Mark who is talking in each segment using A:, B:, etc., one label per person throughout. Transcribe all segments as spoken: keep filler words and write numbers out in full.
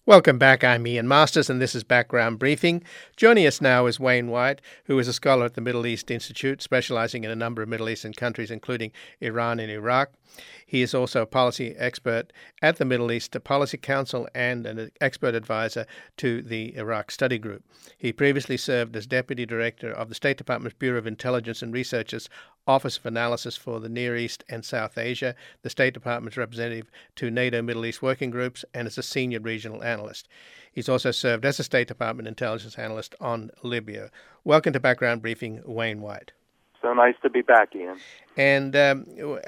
A: Welcome back. I'm Ian Masters, and this is Background Briefing. Joining us now is Wayne White, who is a scholar at the Middle East Institute, specializing in a number of Middle Eastern countries, including Iran and Iraq. He is also a policy expert at the Middle East Policy Council and an expert advisor to the Iraq Study Group. He previously served as Deputy Director of the State Department's Bureau of Intelligence and Research's Office of Analysis for the Near East and South Asia, the State Department's representative to NATO Middle East working groups, and as a senior regional analyst. He's also served as a State Department intelligence analyst on Libya. Welcome to Background Briefing, Wayne White.
B: So nice to be back, Ian.
A: And um,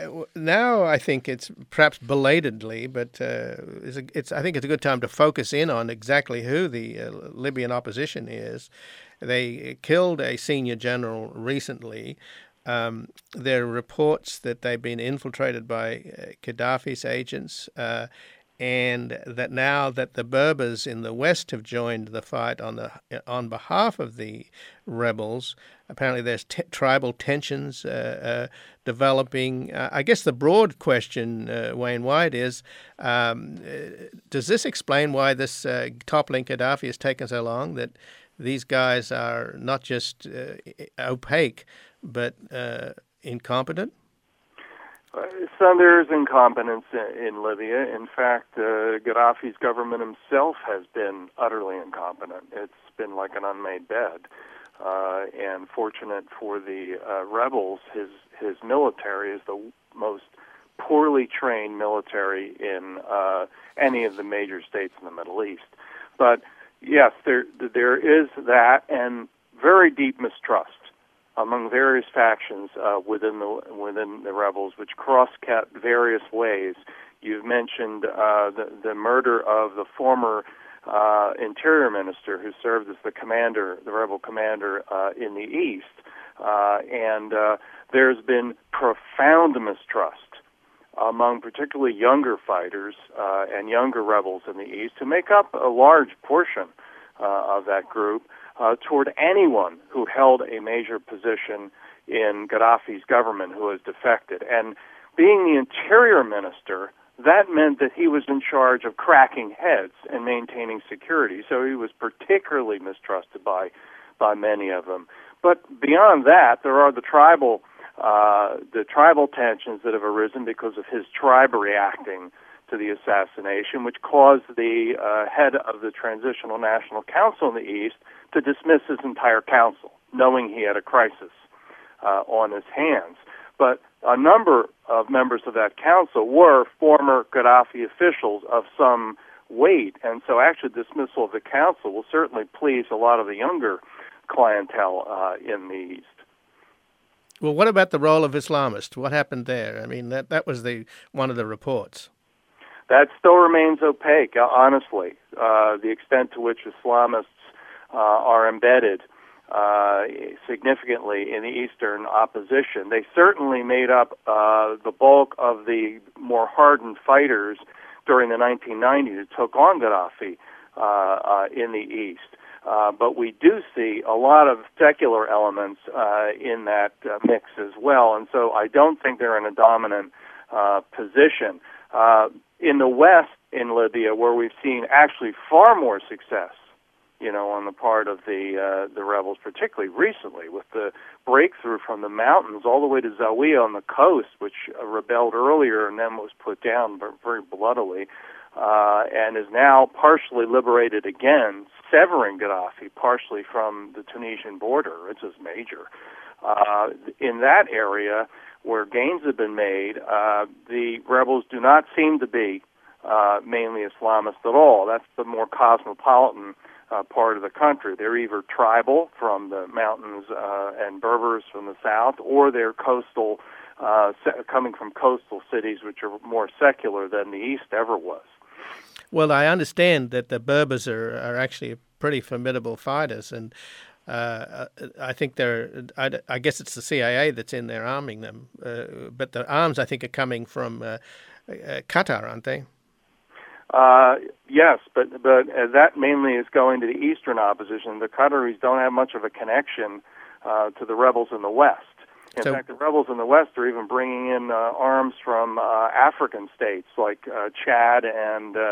A: now I think it's perhaps belatedly, but uh, it's, a, it's I think it's a good time to focus in on exactly who the uh, Libyan opposition is. They killed a senior general recently. Um, there are reports that they've been infiltrated by uh, Gaddafi's agents, uh, and that now that the Berbers in the west have joined the fight on the on behalf of the rebels, apparently there's t- tribal tensions uh, uh, developing. Uh, I guess the broad question, uh, Wayne White, is um, uh, does this explain why this uh, toppling Gaddafi has taken so long, that these guys are not just uh, opaque, but uh, incompetent?
B: Uh, so there's incompetence in Libya. In fact, uh, Gaddafi's government himself has been utterly incompetent. It's been like an unmade bed. Uh, and fortunate for the uh, rebels, his his military is the most poorly trained military in uh, any of the major states in the Middle East. But yes, there there is that, and very deep mistrust among various factions uh, within the within the rebels, which cross-cut various ways. You've mentioned uh, the the murder of the former uh, interior minister who served as the commander, the rebel commander uh, in the east, uh, and uh, there's been profound mistrust among particularly younger fighters uh, and younger rebels in the east, who make up a large portion uh, of that group, Uh, toward anyone who held a major position in Gaddafi's government who has defected. And being the interior minister, that meant that he was in charge of cracking heads and maintaining security. So he was particularly mistrusted by by many of them. But beyond that, there are the tribal uh, the tribal tensions that have arisen because of his tribe reacting to the assassination, which caused the uh, head of the Transitional National Council in the East to dismiss his entire council, knowing he had a crisis uh, on his hands. But a number of members of that council were former Gaddafi officials of some weight, and so actually dismissal of the council will certainly please a lot of the younger clientele uh, in the East.
A: Well, what about the role of Islamists? What happened there? I mean, that, that was the one of the reports.
B: That still remains opaque, uh, honestly, uh, the extent to which Islamists uh, are embedded uh, significantly in the Eastern opposition. They certainly made up uh, the bulk of the more hardened fighters during the nineteen nineties who took on Gaddafi uh, uh, in the East. Uh, but we do see a lot of secular elements uh, in that uh, mix as well, and so I don't think they're in a dominant uh, position. Uh, in the West, in Libya, where we've seen actually far more success, you know, on the part of the uh, the rebels, particularly recently, with the breakthrough from the mountains all the way to Zawiya on the coast, which uh, rebelled earlier and then was put down very bloodily, uh, and is now partially liberated again, severing Gaddafi partially from the Tunisian border. It's just major. Uh, in that area, where gains have been made, uh, the rebels do not seem to be uh, mainly Islamist at all. That's the more cosmopolitan uh, part of the country. They're either tribal from the mountains uh, and Berbers from the south, or they're coastal, uh, coming from coastal cities which are more secular than the East ever was.
A: Well, I understand that the Berbers are, are actually pretty formidable fighters, and Uh, I think they're, I, I guess it's the C I A that's in there arming them. Uh, but the arms, I think, are coming from uh, uh, Qatar, aren't they?
B: Uh, yes, but but uh, that mainly is going to the Eastern opposition. The Qataris don't have much of a connection uh, to the rebels in the West. In
A: so,
B: fact, the rebels in the West are even bringing in uh, arms from uh, African states like uh, Chad and uh,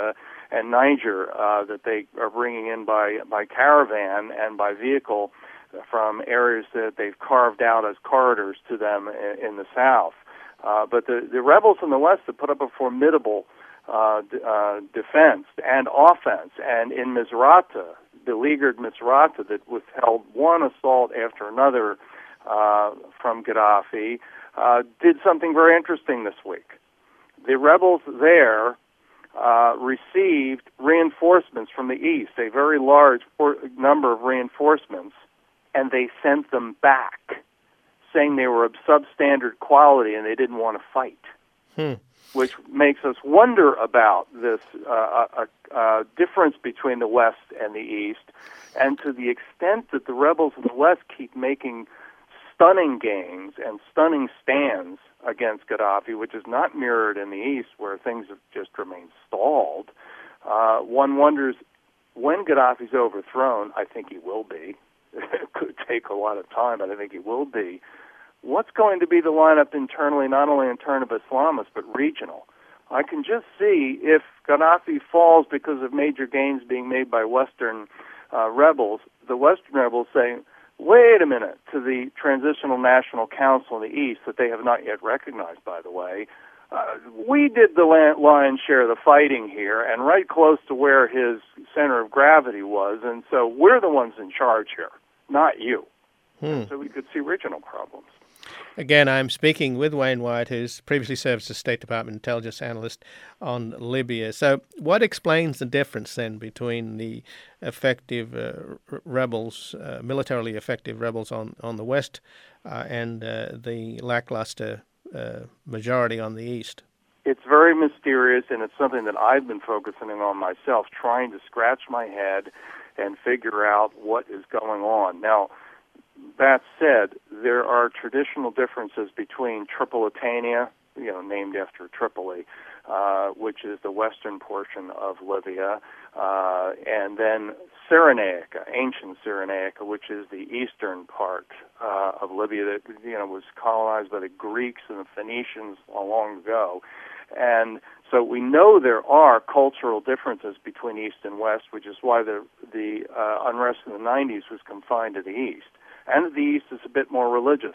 B: and Niger uh, that they are bringing in by, by caravan and by vehicle from areas that they've carved out as corridors to them in, in the south. Uh, but the, the rebels in the west have put up a formidable uh, d- uh, defense and offense. And in Misrata, beleaguered Misrata that withheld one assault after another uh, from Gaddafi, uh, did something very interesting this week. The rebels there uh, received reinforcements from the east, a very large for- number of reinforcements, and they sent them back, saying they were of substandard quality and they didn't want to fight, hmm. which makes us wonder about this uh, uh, uh, difference between the West and the East, and to the extent that the rebels in the West keep making stunning gains and stunning stands against Gaddafi, which is not mirrored in the East, where things have just remained stalled. Uh, one wonders, when Gaddafi's overthrown, I think he will be. It could take a lot of time, but I think he will be. What's going to be the lineup internally, not only in terms of Islamists, but regional? I can just see if Gaddafi falls because of major gains being made by Western uh, rebels, the Western rebels saying, wait a minute, to the Transitional National Council in the East, that they have not yet recognized, by the way, uh, we did the lion's share of the fighting here, and right close to where his center of gravity was, and so we're the ones in charge here, not you. Hmm. So we could see regional problems.
A: Again, I'm speaking with Wayne White, who's previously served as State Department intelligence analyst on Libya. So what explains the difference then between the effective uh, rebels, uh, militarily effective rebels on, on the west uh, and uh, the lackluster uh, majority on the east?
B: It's very mysterious, and it's something that I've been focusing on myself, trying to scratch my head and figure out what is going on. Now, that said, there are traditional differences between Tripolitania, you know, named after Tripoli, uh, which is the western portion of Libya, uh, and then Cyrenaica, ancient Cyrenaica, which is the eastern part uh, of Libya that, you know, was colonized by the Greeks and the Phoenicians long ago. And so we know there are cultural differences between East and West, which is why the, the uh, unrest in the nineties was confined to the East. And the East is a bit more religious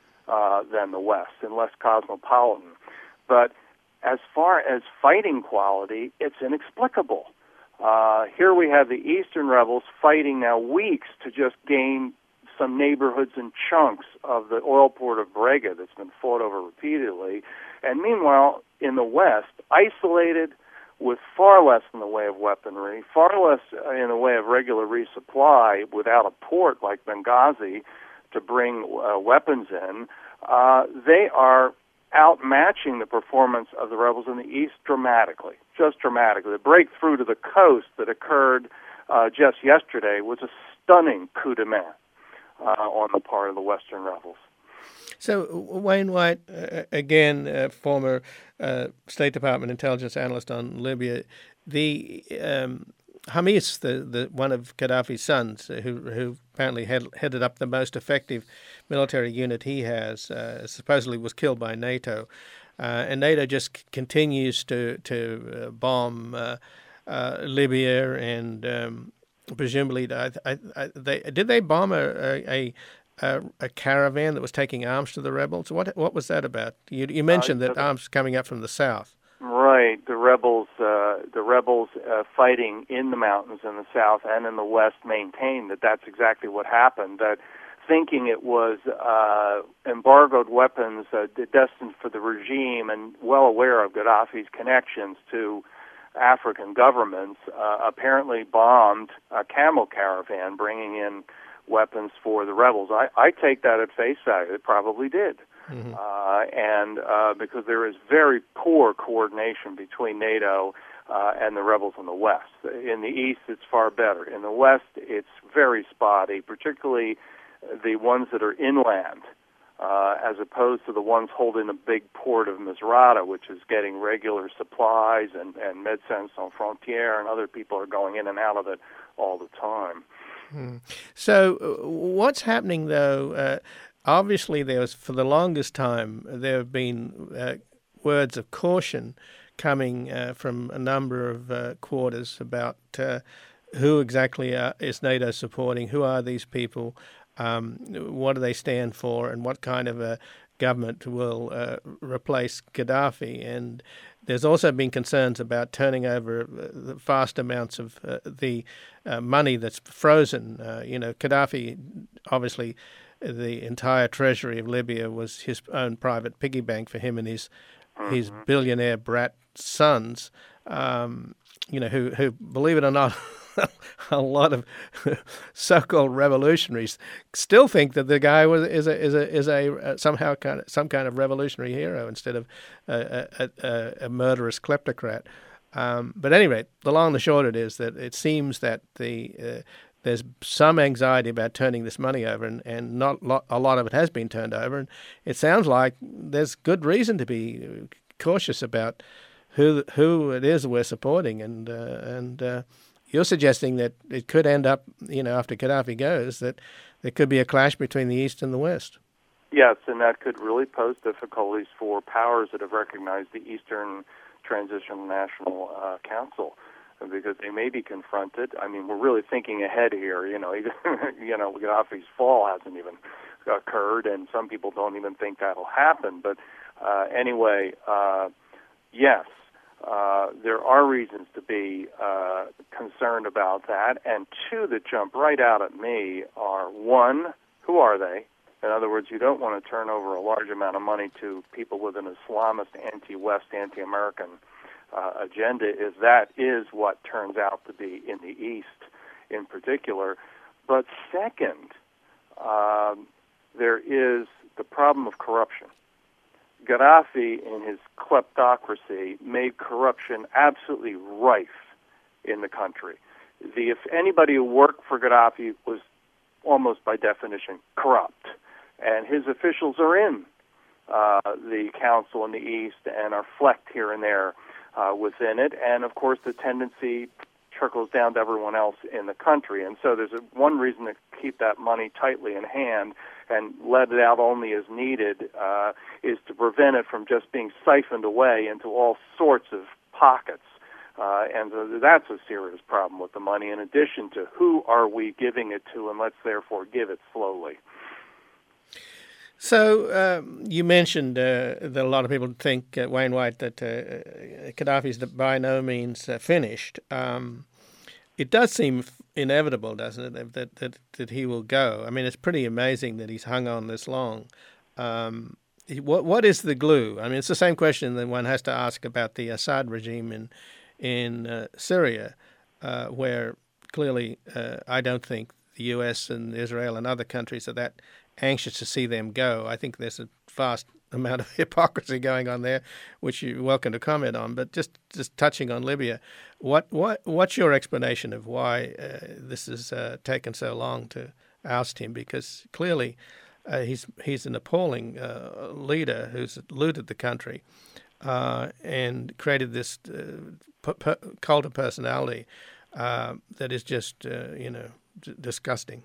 B: uh, than the West and less cosmopolitan. But as far as fighting quality, it's inexplicable. Uh, here we have the Eastern rebels fighting now weeks to just gain some neighborhoods and chunks of the oil port of Brega that's been fought over repeatedly. And meanwhile, in the West, isolated with far less in the way of weaponry, far less in the way of regular resupply, without a port like Benghazi to bring uh, weapons in, uh, they are outmatching the performance of the rebels in the East dramatically, just dramatically. The breakthrough to the coast that occurred uh, just yesterday was a stunning coup de main uh, on the part of the Western rebels.
A: So, Wayne White, uh, again, uh, former uh, State Department intelligence analyst on Libya, the um, Hamis, the, the one of Gaddafi's sons, uh, who who apparently had, headed up the most effective military unit he has, uh, supposedly was killed by NATO, uh, and NATO just c- continues to to uh, bomb uh, uh, Libya, and um, presumably, I, I, I, they did they bomb a, a, a a caravan that was taking arms to the rebels? What what was that about? You, you mentioned uh, that arms coming up from the south.
B: Right, the rebels, uh, the rebels uh, fighting in the mountains in the south and in the west maintained that that's exactly what happened. That thinking it was uh, embargoed weapons uh, destined for the regime, and well aware of Gaddafi's connections to African governments, uh, apparently bombed a camel caravan bringing in weapons for the rebels. I, I take that at face value. It probably did. Mm-hmm. Uh, and uh, because there is very poor coordination between NATO uh, and the rebels in the West. In the East, it's far better. In the West, it's very spotty, particularly the ones that are inland, uh, as opposed to the ones holding the big port of Misrata, which is getting regular supplies, and, and Médecins Sans Frontières and other people are going in and out of it all the time.
A: Hmm. So uh, what's happening, though? Uh, obviously, there was, for the longest time, there have been uh, words of caution coming uh, from a number of uh, quarters about uh, who exactly uh, is NATO supporting, who are these people, um, what do they stand for, and what kind of a government will uh, replace Gaddafi. And there's also been concerns about turning over uh, vast amounts of uh, the uh, money that's frozen. Uh, you know, Gaddafi, obviously, the entire treasury of Libya was his own private piggy bank for him and his mm-hmm. his billionaire brat sons. Um, you know, who who believe it or not. A lot of so-called revolutionaries still think that the guy was is a is a is a uh, somehow kind of some kind of revolutionary hero instead of a, a, a, a murderous kleptocrat. Um, but at any rate, the long and the short of it is that it seems that the uh, there's some anxiety about turning this money over, and, and not lo- a lot of it has been turned over. And it sounds like there's good reason to be cautious about who who it is we're supporting, and uh, and. Uh, You're suggesting that it could end up, you know, after Gaddafi goes, that there could be a clash between the East and the West.
B: Yes, and that could really pose difficulties for powers that have recognized the Eastern Transitional National uh, Council, because they may be confronted. I mean, we're really thinking ahead here. You know, even, you know, Gaddafi's fall hasn't even occurred, and some people don't even think that'll happen. But uh, anyway, uh, yes. Uh, there are reasons to be uh, concerned about that, and two that jump right out at me are, one, who are they? In other words, you don't want to turn over a large amount of money to people with an Islamist, anti-West, anti-American uh, agenda, if that is what turns out to be in the East in particular. But second, um, there is the problem of corruption. Gaddafi, in his kleptocracy, made corruption absolutely rife in the country. The, if anybody who worked for Gaddafi was almost by definition corrupt, and his officials are in uh, the council in the East and are flecked here and there uh, within it, and of course the tendency trickles down to everyone else in the country. And so there's a, one reason to keep that money tightly in hand and let it out only as needed uh, is to prevent it from just being siphoned away into all sorts of pockets. Uh, and so that's a serious problem with the money, in addition to who are we giving it to, and let's therefore give it slowly.
A: So um, you mentioned uh, that a lot of people think, uh, Wainwright, that uh, Gaddafi's by no means uh, finished. Um, it does seem inevitable, doesn't it, that, that that he will go? I mean, it's pretty amazing that he's hung on this long. Um, what what is the glue? I mean, it's the same question that one has to ask about the Assad regime in in uh, Syria, uh, where clearly uh, I don't think the U S and Israel and other countries are that anxious to see them go. I think there's a vast amount of hypocrisy going on there, which you're welcome to comment on. But just, just touching on Libya, what what what's your explanation of why uh, this has uh, taken so long to oust him? Because clearly uh, he's he's an appalling uh, leader who's looted the country uh, and created this uh, p- p- cult of personality uh, that is just uh, you know d- disgusting.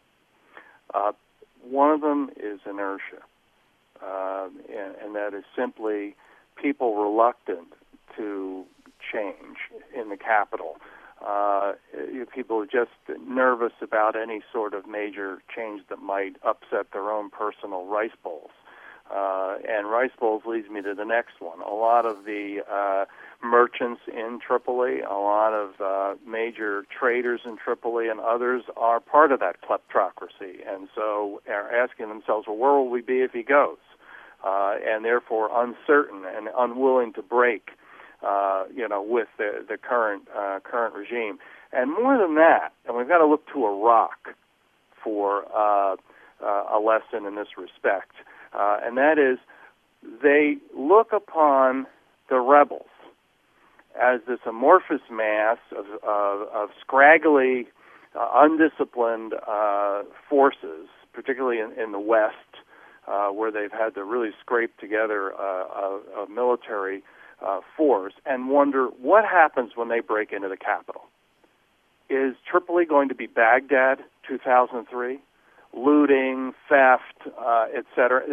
B: Uh, one of them is inertia. Uh, and, and that is simply people reluctant to change in the capital. Uh, people are just nervous about any sort of major change that might upset their own personal rice bowls. Uh, and rice bowls leads me to the next one. A lot of the uh, merchants in Tripoli, a lot of uh, major traders in Tripoli and others are part of that kleptocracy, and so are asking themselves, well, where will we be if he goes? Uh, and therefore uncertain and unwilling to break, uh, you know, with the, the current uh, current regime. And more than that, and we've got to look to Iraq for uh, uh, a lesson in this respect, uh, and that is they look upon the rebels as this amorphous mass of, of, of scraggly, uh, undisciplined uh, forces, particularly in, in the West, Uh, where they've had to really scrape together uh, a, a military uh, force, and wonder what happens when they break into the capital. Is Tripoli going to be Baghdad two thousand three? Looting, theft, uh, et cetera.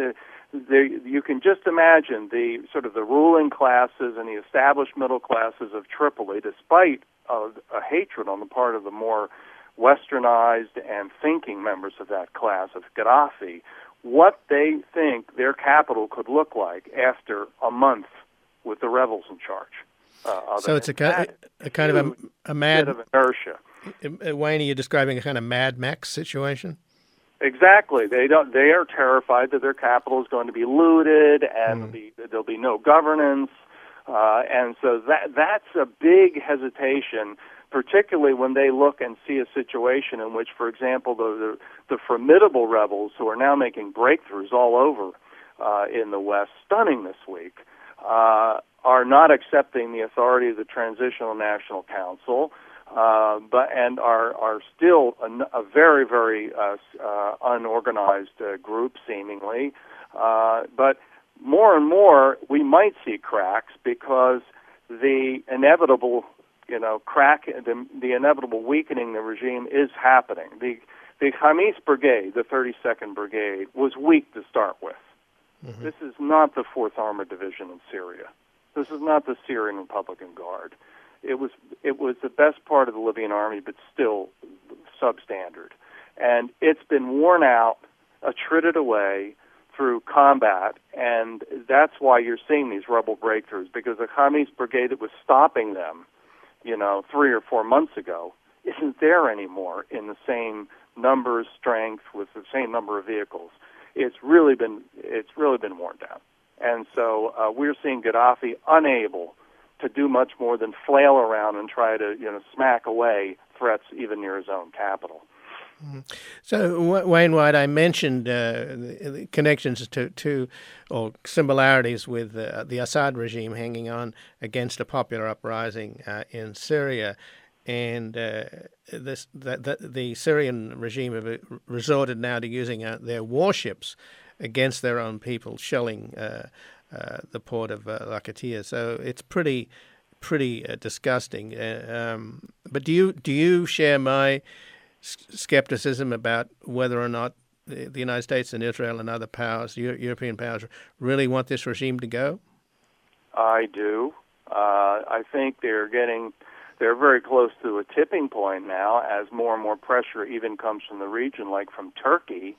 B: they, you can just imagine the sort of the ruling classes and the established middle classes of Tripoli, despite a, a hatred on the part of the more westernized and thinking members of that class of Gaddafi, what they think their capital could look like after a month with the rebels in charge. Uh,
A: so it's a kind, a kind of a, a mad
B: bit of inertia.
A: Wayne, are you describing a kind of Mad Max situation?
B: Exactly. They don't. They are terrified that their capital is going to be looted, and mm. be, there'll be no governance. Uh, and so that that's a big hesitation, particularly when they look and see a situation in which, for example, the the, the formidable rebels who are now making breakthroughs all over uh, in the West, stunning this week, uh, are not accepting the authority of the Transitional National Council. Uh, but and are are still a, a very very uh, uh, unorganized uh, group seemingly, uh, but more and more we might see cracks because the inevitable you know crack the, the inevitable weakening of the regime is happening. The the Khamis Brigade, the thirty-second Brigade, was weak to start with. Mm-hmm. This is not the fourth Armored Division in Syria. This is not the Syrian Republican Guard. It was it was the best part of the Libyan army, but still substandard. And it's been worn out, attrited away through combat, and that's why you're seeing these rebel breakthroughs, because the Khamis Brigade that was stopping them, you know, three or four months ago, isn't there anymore in the same numbers, strength, with the same number of vehicles. It's really been it's really been worn down. And so uh, we're seeing Gaddafi unable to do much more than flail around and try to, you know, smack away threats even near his own capital.
A: So, Wayne White, I mentioned uh, the, the connections to, to, or similarities with uh, the Assad regime hanging on against a popular uprising uh, in Syria. And uh, this, the, the, the Syrian regime have resorted now to using uh, their warships against their own people, shelling uh, uh, the port of uh, Latakia. So it's pretty, pretty uh, disgusting. Uh, um, but do you do you share my s- skepticism about whether or not the, the United States and Israel and other powers, Euro- European powers, really want this regime to go?
B: I do. Uh, I think they're getting. They're very close to a tipping point now as more and more pressure even comes from the region, like from Turkey,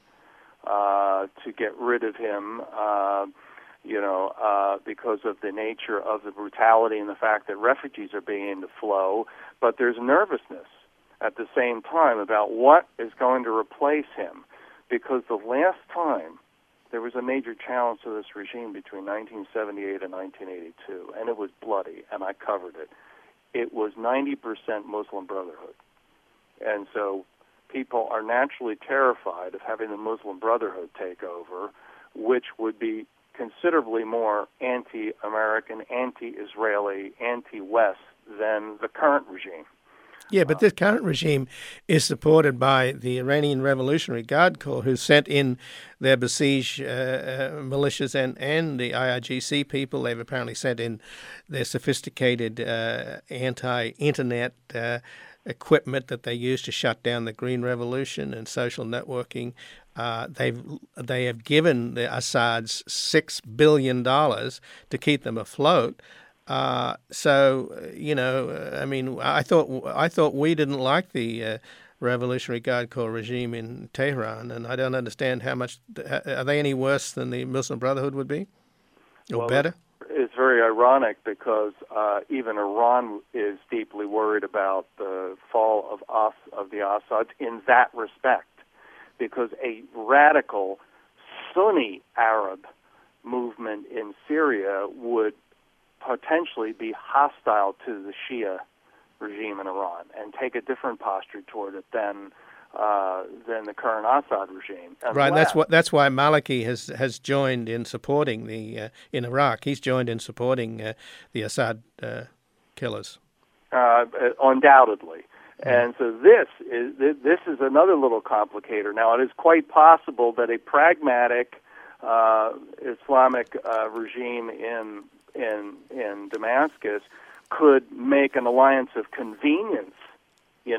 B: uh, to get rid of him, uh, you know, uh, because of the nature of the brutality and the fact that refugees are beginning to flow. But there's nervousness at the same time about what is going to replace him, because the last time there was a major challenge to this regime between nineteen seventy-eight and nineteen eighty-two, and it was bloody, and I covered it. It was ninety percent Muslim Brotherhood. And so people are naturally terrified of having the Muslim Brotherhood take over, which would be considerably more anti-American, anti-Israeli, anti-West than the current regime.
A: Yeah, but this current regime is supported by the Iranian Revolutionary Guard Corps, who sent in their Basij uh, uh, militias and, and the I R G C people. They've apparently sent in their sophisticated uh, anti-internet uh, equipment that they use to shut down the Green Revolution and social networking. Uh, they've they have given the Assads six billion dollars to keep them afloat. Uh, so, you know, I mean, I thought I thought we didn't like the uh, Revolutionary Guard Corps regime in Tehran, and I don't understand how much are they any worse than the Muslim Brotherhood would be, or
B: well,
A: better?
B: It's very ironic because uh, even Iran is deeply worried about the fall of As of the Assads in that respect, because a radical Sunni Arab movement in Syria would potentially be hostile to the Shia regime in Iran and take a different posture toward it than uh, than the current Assad regime. Unless,
A: right, that's what that's why Maliki has has joined in supporting the uh, in Iraq. He's joined in supporting uh, the Assad uh, killers.
B: Uh, undoubtedly. And so this is this is another little complicator. Now, it is quite possible that a pragmatic uh, Islamic uh, regime in in in Damascus could make an alliance of convenience, you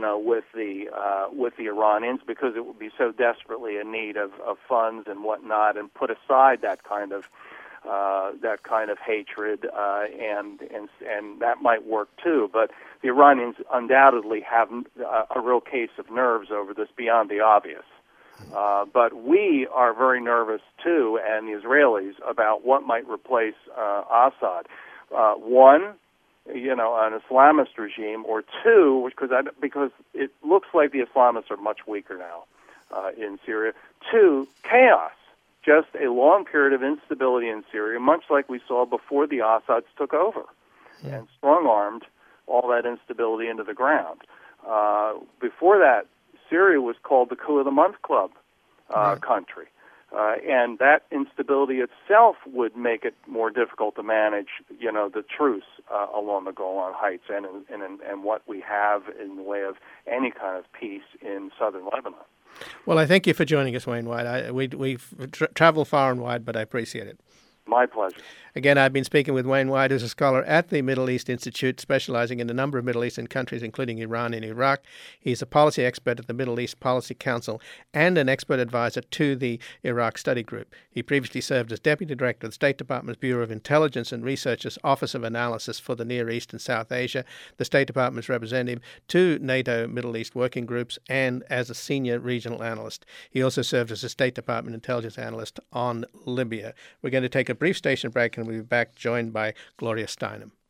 B: know, with the uh, with the Iranians because it would be so desperately in need of, of funds and whatnot, and put aside that kind of uh, that kind of hatred, uh, and and and that might work too. But the Iranians undoubtedly have a, a real case of nerves over this beyond the obvious. Uh, but we are very nervous too, and the Israelis, about what might replace uh, Assad. Uh, one, you know, an Islamist regime, or two, because I, because it looks like the Islamists are much weaker now uh, in Syria. Two, chaos, just a long period of instability in Syria, much like we saw before the Assads took over, yeah. and strong-armed all that instability into the ground. Uh, before that, Syria was called the Coup of the Month Club uh, right. country. Uh, and that instability itself would make it more difficult to manage, you know, the truce uh, along the Golan Heights and, and, and, and what we have in the way of any kind of peace in southern Lebanon.
A: Well, I thank you for joining us, Wayne White. I, we, we've tra- traveled far and wide, but I appreciate it.
B: My pleasure.
A: Again, I've been speaking with Wayne White, who's a scholar at the Middle East Institute, specializing in a number of Middle Eastern countries, including Iran and Iraq. He's a policy expert at the Middle East Policy Council and an expert advisor to the Iraq Study Group. He previously served as Deputy Director of the State Department's Bureau of Intelligence and Research's Office of Analysis for the Near East and South Asia, the State Department's representative to NATO Middle East working groups, and as a senior regional analyst. He also served as a State Department intelligence analyst on Libya. We're going to take a brief station break, and we'll be back joined by Gloria Steinem.